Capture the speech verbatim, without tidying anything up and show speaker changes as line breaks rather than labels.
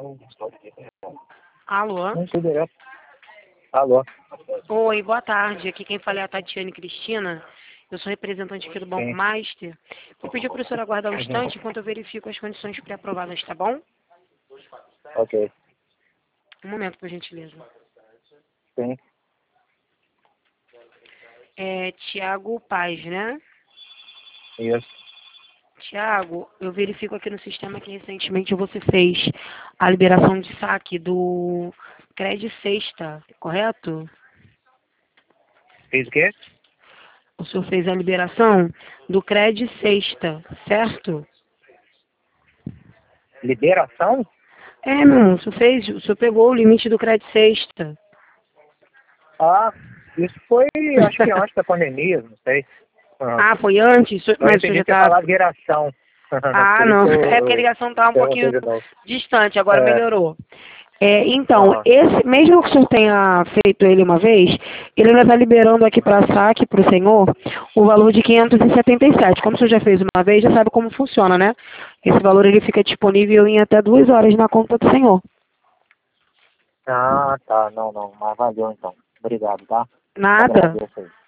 Alô?
Alô?
Oi, boa tarde. Aqui quem fala é a Tatiane Cristina. Eu sou representante aqui do Banco
Sim.
Master. Vou pedir para o senhor aguardar um
Uhum.
instante enquanto eu verifico as condições pré-aprovadas, tá bom?
Ok.
Um momento, por gentileza.
Sim.
É Tiago Paz, né?
Isso.
Tiago, eu verifico aqui no sistema que recentemente você fez a liberação de saque do Cred Sexta, correto?
Fez o quê?
O senhor fez a liberação do Cred Sexta, certo?
Liberação?
É, meu irmão, o senhor fez, o senhor pegou o limite do Cred Sexta.
Ah, isso foi, acho que antes da pandemia, não sei. Uhum.
Ah, foi antes?
Eu
Mas o senhor
entendi
já
que você ia
tá...
falar geração.
Ah,
Por isso
não.
que
É porque a
eu, eu
ligação tá um pouquinho
perguntei de novo.
distante, agora
É.
melhorou. É, então,
Uhum.
esse, mesmo que o senhor tenha feito ele uma vez, ele ainda está liberando aqui para saque para o senhor o valor de quinhentos e setenta e sete. Como o senhor já fez uma vez, já sabe como funciona, né? Esse valor ele fica disponível em até duas horas na conta do senhor.
Ah, tá. Não, não. Mas valeu então. Obrigado, tá?
Nada.
Agradeço aí.